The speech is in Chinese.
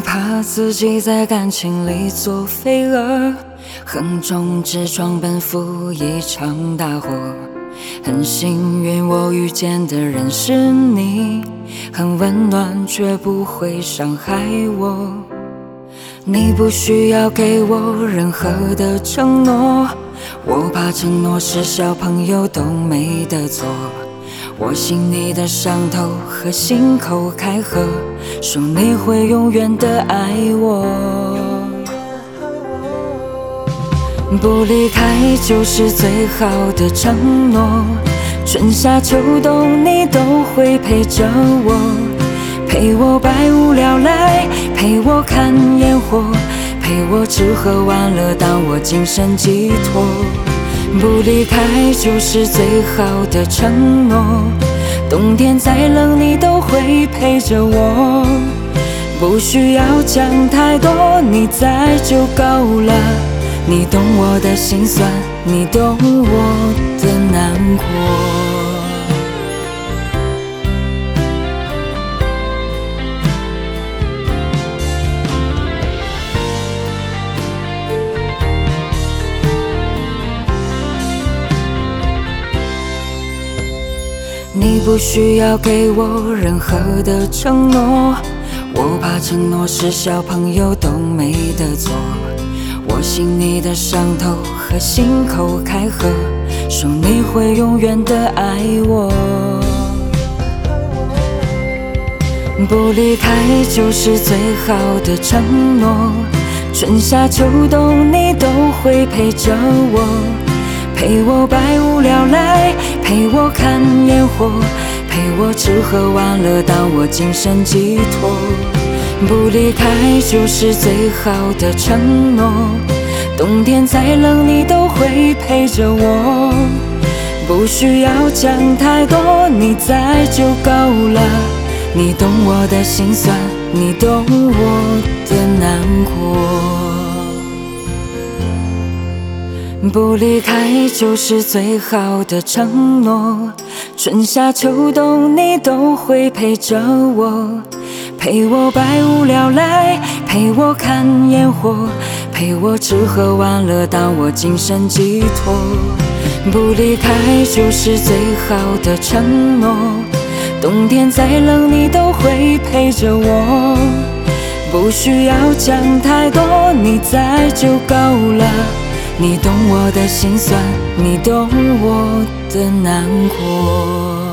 怕自己在感情里做飞蛾，横冲直撞奔赴一场大火。很幸运我遇见的人是你，很温暖却不会伤害我。你不需要给我任何的承诺，我怕承诺是小朋友都没得做。我心里的伤头和心口开合，说你会永远的爱我。不离开就是最好的承诺，春夏秋冬你都会陪着我，陪我百无聊赖，陪我看烟火，陪我吃喝玩乐当我精神寄托。不离开就是最好的承诺，冬天再冷你都会陪着我，不需要讲太多，你在就够了。你懂我的心酸，你懂我的难过。你不需要给我任何的承诺，我怕承诺是小朋友都没得做。我心里的伤头和心口开合，说你会永远的爱我。不离开就是最好的承诺，春夏秋冬你都会陪着我，陪我百无聊赖，陪我看烟火，陪我吃喝玩乐当我精神寄托。不离开就是最好的承诺，冬天再冷你都会陪着我，不需要讲太多，你在就够了。你懂我的心酸，你懂我的难过。不离开就是最好的承诺，春夏秋冬你都会陪着我，陪我百无聊赖，陪我看烟火，陪我吃喝玩乐当我精神寄托。不离开就是最好的承诺，冬天再冷你都会陪着我，不需要讲太多，你在就够了。你懂我的心酸，你懂我的难过。